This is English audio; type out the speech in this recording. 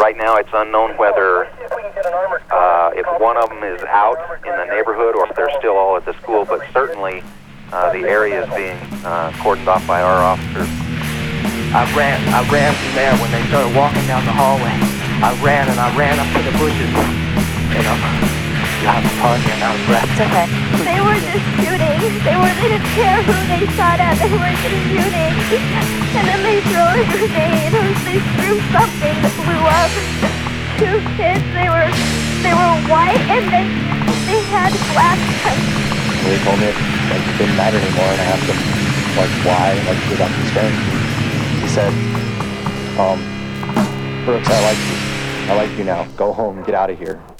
Right now it's unknown whether if one of them is out in the neighborhood or if they're still all at the school, but certainly the area is being cordoned off by our officers. I ran from there when they started walking down the hallway. I ran up to the bushes, and I'm partying out of breath. It's okay. They were just shooting. They didn't care who they shot at. They were just shooting. And then they threw a grenade, or they threw something that blew up. Two kids, they were white, and they had black eyes. They told me it didn't matter anymore, and I asked them why, we got concerned. He said, Brooks, I like you now. Go home, get out of here.